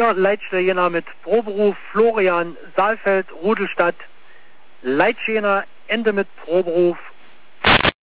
4 Leitstelle mit Proberuf Florian Saalfeld, Rudelstadt. Leitschener Ende mit Proberuf